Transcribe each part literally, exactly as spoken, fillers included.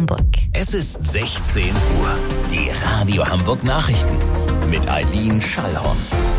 Hamburg. Es ist sechzehn Uhr. Die Radio Hamburg Nachrichten mit Eileen Schallhorn.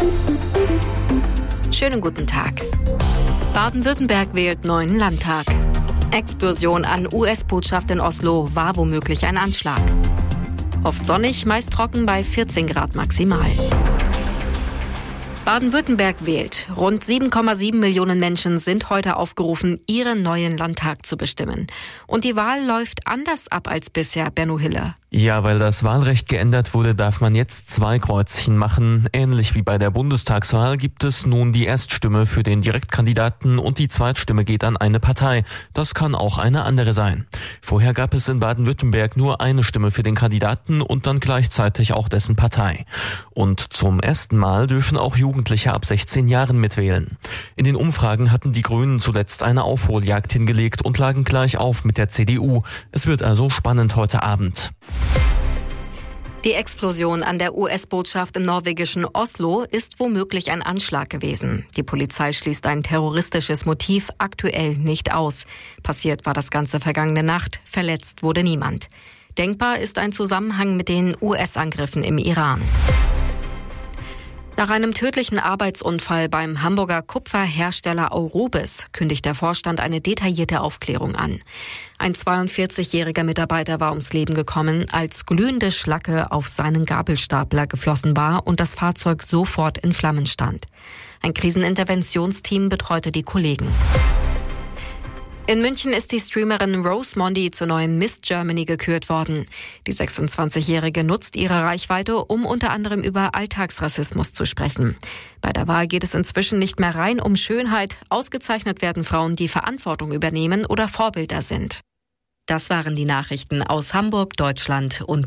Schönen guten Tag. Baden-Württemberg wählt neuen Landtag. Explosion an U S-Botschaft in Oslo war womöglich ein Anschlag. Oft sonnig, meist trocken bei vierzehn Grad maximal. Baden-Württemberg wählt. Rund sieben Komma sieben Millionen Menschen sind heute aufgerufen, ihren neuen Landtag zu bestimmen. Und die Wahl läuft anders ab als bisher, Benno Hiller. Ja, weil das Wahlrecht geändert wurde, darf man jetzt zwei Kreuzchen machen. Ähnlich wie bei der Bundestagswahl gibt es nun die Erststimme für den Direktkandidaten und die Zweitstimme geht an eine Partei. Das kann auch eine andere sein. Vorher gab es in Baden-Württemberg nur eine Stimme für den Kandidaten und dann gleichzeitig auch dessen Partei. Und zum ersten Mal dürfen auch Jugendliche ab sechzehn Jahren mitwählen. In den Umfragen hatten die Grünen zuletzt eine Aufholjagd hingelegt und lagen gleich auf mit der C D U. Es wird also spannend heute Abend. Die Explosion an der U S-Botschaft im norwegischen Oslo ist womöglich ein Anschlag gewesen. Die Polizei schließt ein terroristisches Motiv aktuell nicht aus. Passiert war das Ganze vergangene Nacht, verletzt wurde niemand. Denkbar ist ein Zusammenhang mit den U S-Angriffen im Iran. Nach einem tödlichen Arbeitsunfall beim Hamburger Kupferhersteller Aurubis kündigt der Vorstand eine detaillierte Aufklärung an. Ein zweiundvierzigjähriger Mitarbeiter war ums Leben gekommen, als glühende Schlacke auf seinen Gabelstapler geflossen war und das Fahrzeug sofort in Flammen stand. Ein Kriseninterventionsteam betreute die Kollegen. In München ist die Streamerin Rose Mondi zur neuen Miss Germany gekürt worden. Die sechsundzwanzigjährige nutzt ihre Reichweite, um unter anderem über Alltagsrassismus zu sprechen. Bei der Wahl geht es inzwischen nicht mehr rein um Schönheit. Ausgezeichnet werden Frauen, die Verantwortung übernehmen oder Vorbilder sind. Das waren die Nachrichten aus Hamburg, Deutschland und